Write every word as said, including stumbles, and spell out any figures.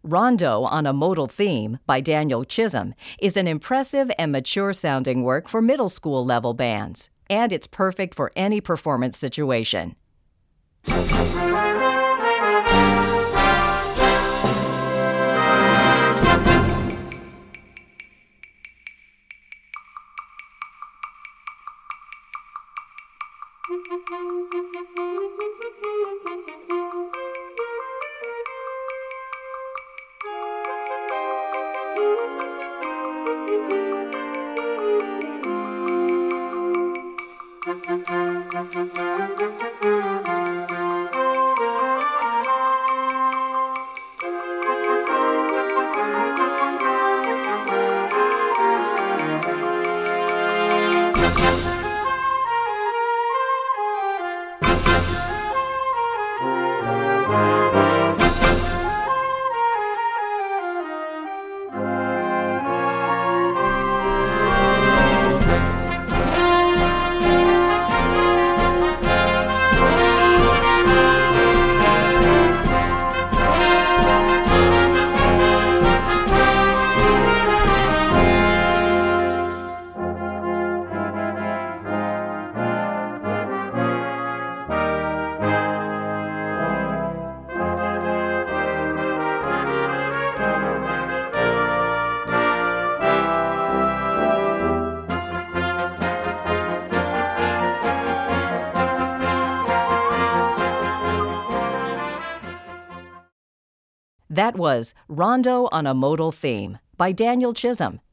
Rondo on a Modal Theme by Daniel Chisholm is an impressive and mature-sounding work for middle school level bands, and it's perfect for any performance situation. That was Rondo on a Modal Theme by Daniel Chisholm.